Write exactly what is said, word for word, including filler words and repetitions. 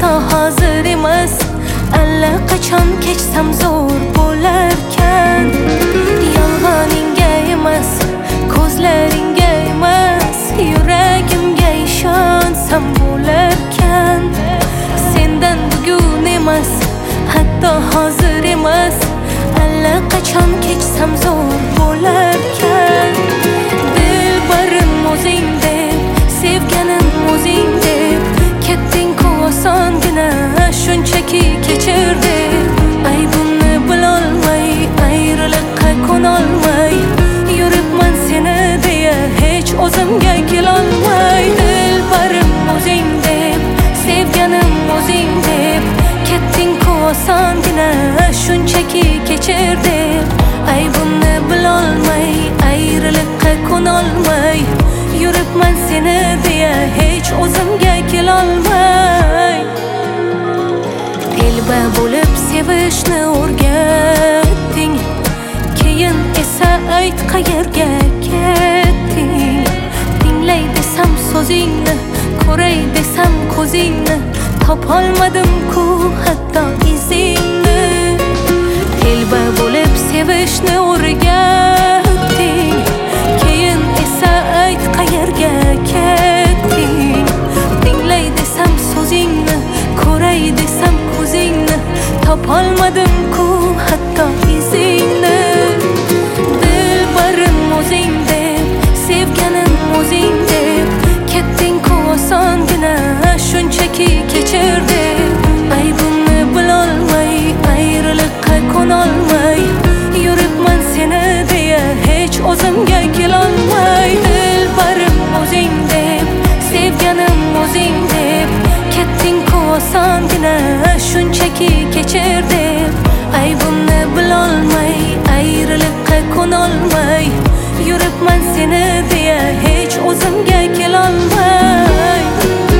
hatto hozir emas. Allaqachon kechsam zo'r bo'larkan. Yolg'oningga emas, ko'zlaringga emas, yuragimga ishonsam bo'larkan. Sendan bugun emas, hatto hozir emas, allaqachon kechsam zo'r bo'larkan. Dilbarim o'zing deb, sevganim o'zing deb, ketding-ku osongina, shunchaki kechir deb. Aybimni bilolmay, ayriliqqa ko'nolmay, yuribman seni deya hech o'zimga kelolmay. Dilbarim o'zing deb, sevganim o'zing deb, ketding-ku osongina, shunchaki kechir deb. Aybimni bilolmay, ayriliqqa ko'nolmay, yuribman seni deya hech o'zimga kelolmay. Telba bo'lib sevishni o'rgatding, keyin esa ayt qayerga ketding. Tinglay desam so'zingni, ko'ray desam ko'zingni, topolmadim-ku hatto izingni. Telba bo'lib sevishni o'rgatding, keyin esa ayt qayerga ketding. Tinglay desam so'zingni, ko'ray desam ko'zingni, topolmadim-ku hatto izingni. Dilbarim o'zing deb, sevganim o'zing deb, ketding-ku osongina, shunchaki kechir deb. Aybimni bilolmay, ayriliqqa ko'nolmay, yuribman seni deya hech o'zimga kelolmay. Dilbarim o'zing deb, sevganim o'zing deb, ketding-ku osongina, shunchaki kechir deb. Aybimni bilolmay, ayriliqqa ko'nolmay, yuribman seni deya hech o'zimga kelolmay.